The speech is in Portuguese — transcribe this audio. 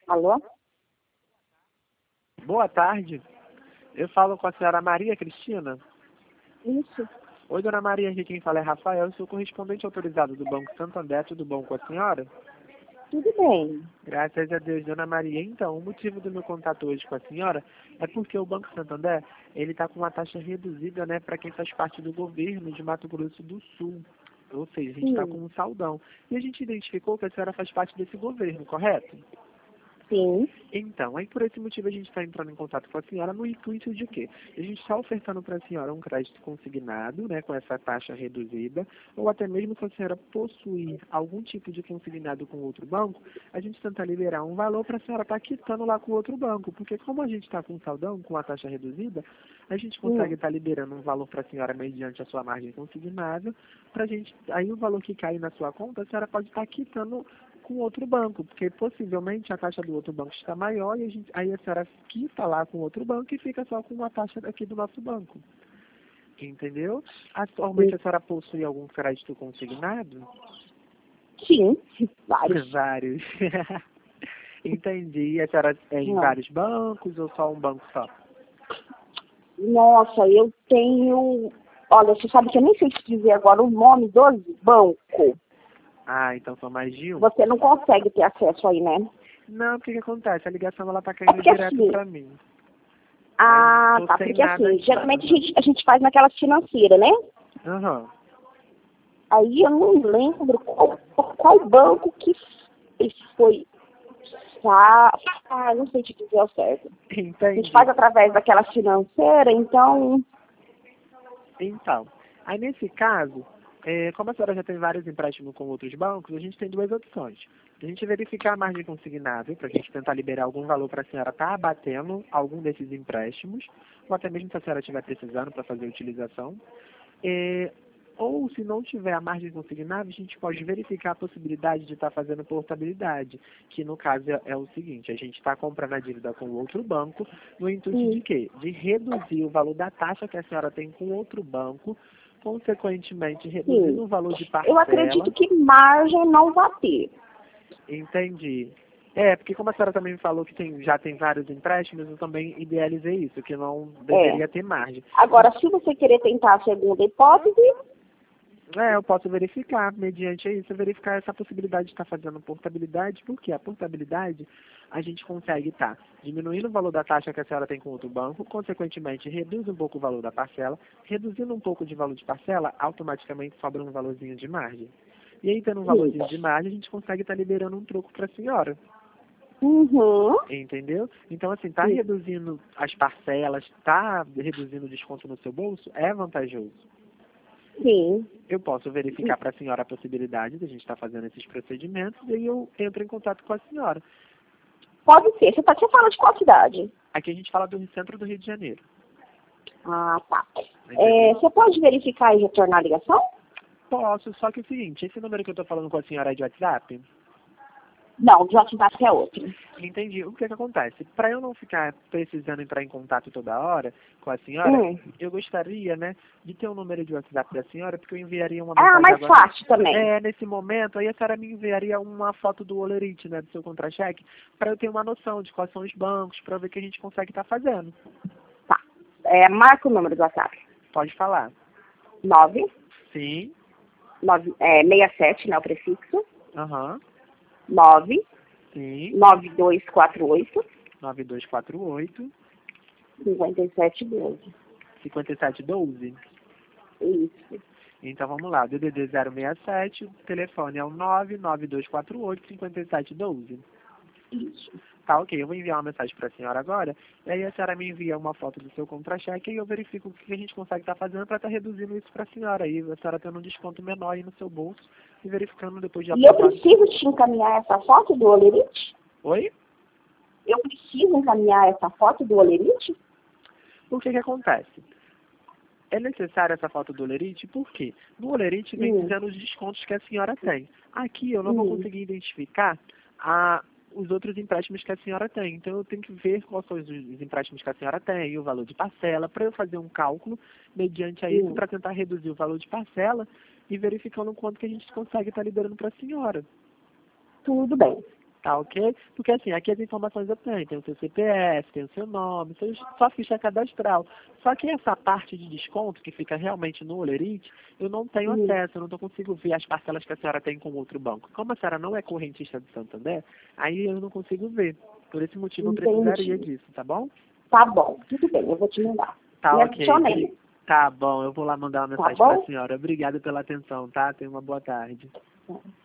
Alô? Boa tarde. Eu falo com a senhora Maria Cristina. Isso. Oi, dona Maria, aqui quem fala é Rafael, eu sou correspondente autorizado do Banco Santander, tudo bom com a senhora? Tudo bem. Graças a Deus, dona Maria. Então, o motivo do meu contato hoje com a senhora é porque o Banco Santander, ele está com uma taxa reduzida, né, para quem faz parte do governo de Mato Grosso do Sul. Ou seja, a gente está com um saldão. E a gente identificou que a senhora faz parte desse governo, correto? Sim. Então, aí por esse motivo a gente está entrando em contato com a senhora no intuito de quê? A gente está ofertando para a senhora um crédito consignado, né, com essa taxa reduzida, ou até mesmo se a senhora possuir algum tipo de consignado com outro banco, a gente tenta liberar um valor para a senhora estar quitando lá com outro banco, porque como a gente está com saldão, com a taxa reduzida, a gente consegue estar liberando um valor para a senhora mediante a sua margem consignada, para a gente, aí o valor que cai na sua conta, a senhora pode estar quitando com outro banco, porque possivelmente a taxa do outro banco está maior e aí a senhora quita lá com outro banco e fica só com uma taxa daqui do nosso banco. Entendeu? Atualmente a senhora possui algum crédito consignado? Sim. Vários. Vários. Entendi. E a senhora é em vários bancos ou só um banco só? Nossa, eu tenho... Olha, você sabe que eu nem sei te dizer agora o nome do banco. Ah, então são mais de um? Você não consegue ter acesso aí, né? Não, porque que acontece? A ligação ela tá caindo porque direto assim, para mim. Ah, Tô tá. sem Porque nada assim, aqui. geralmente a gente faz naquela financeira, né? Aham. Aí eu não lembro qual banco que foi. Não sei te dizer ao certo. A Entendi. gente faz através daquela financeira, então... Então, aí nesse caso, como a senhora já tem vários empréstimos com outros bancos, a gente tem duas opções. A gente verificar a margem consignável, para a gente tentar liberar algum valor para a senhora estar abatendo algum desses empréstimos, ou até mesmo se a senhora estiver precisando para fazer a utilização. Ou se não tiver a margem consignável, a gente pode verificar a possibilidade de estar fazendo portabilidade, que no caso é o seguinte, a gente está comprando a dívida com outro banco, no intuito de quê? De reduzir o valor da taxa que a senhora tem com outro banco, consequentemente reduzindo o valor de parcela. Eu acredito que margem não vai ter. Entendi. Porque como a senhora também me falou que já tem vários empréstimos, eu também idealizei isso, que não deveria ter margem. Agora, se você querer tentar a segunda hipótese... Eu posso verificar, mediante isso, verificar essa possibilidade de estar fazendo portabilidade, porque a portabilidade a gente consegue estar diminuindo o valor da taxa que a senhora tem com outro banco, consequentemente reduz um pouco o valor da parcela, reduzindo um pouco de valor de parcela, automaticamente sobra um valorzinho de margem. E aí, tendo um valorzinho de margem, a gente consegue estar liberando um troco para a senhora. Entendeu? Então, assim, tá reduzindo as parcelas, tá reduzindo o desconto no seu bolso, é vantajoso. Sim. Eu posso verificar para a senhora a possibilidade de a gente estar fazendo esses procedimentos e aí eu entro em contato com a senhora. Pode ser. Você fala de qual cidade? Aqui a gente fala do centro do Rio de Janeiro. Ah, tá. Você pode verificar e retornar a ligação? Posso, só que é o seguinte, esse número que eu estou falando com a senhora é de WhatsApp? Não, de WhatsApp é outro. Entendi. O que acontece? Para eu não ficar precisando entrar em contato toda hora com a senhora, eu gostaria, né, de ter um número de WhatsApp da senhora, porque eu enviaria uma mensagem mais agora. fácil também. Nesse momento, aí a senhora me enviaria uma foto do Olerite, né, do seu contra-cheque, para eu ter uma noção de quais são os bancos, para ver o que a gente consegue estar fazendo. Tá. Marca o número do WhatsApp. Pode falar. 9. Sim. 67, né, o prefixo. Aham. 9. Sim. 9248. 9248. 5712. 5712? Isso. Então vamos lá, DDD 067, o telefone é o 99248 5712. Isso. Tá, ok, eu vou enviar uma mensagem para a senhora agora, e aí a senhora me envia uma foto do seu contra-cheque e eu verifico o que a gente consegue estar fazendo para estar reduzindo isso para a senhora, aí a senhora tendo um desconto menor aí no seu bolso e verificando depois de aprovado. E eu preciso te encaminhar essa foto do Olerite? Oi? Eu preciso encaminhar essa foto do Olerite? O que acontece? É necessária essa foto do Olerite, por quê? No Olerite vem dizendo os descontos que a senhora tem. Aqui eu não vou conseguir identificar os outros empréstimos que a senhora tem. Então eu tenho que ver quais são os empréstimos que a senhora tem e o valor de parcela, para eu fazer um cálculo mediante a isso, para tentar reduzir o valor de parcela e verificando o quanto que a gente consegue estar liberando para a senhora. Tudo bem. Tá ok? Porque assim, aqui as informações eu tenho. Tem o seu CPF, tem o seu nome, sua ficha cadastral. Só que essa parte de desconto, que fica realmente no Olerite, eu não tenho acesso, eu não consigo ver as parcelas que a senhora tem com outro banco. Como a senhora não é correntista do Santander, aí eu não consigo ver. Por esse motivo eu precisaria disso, tá bom? Tá bom, tudo bem, eu vou te mandar. Tá Me ok. adicionei. Tá bom, eu vou lá mandar uma Tá mensagem bom? para a senhora. Obrigado pela atenção, tá? Tenha uma boa tarde.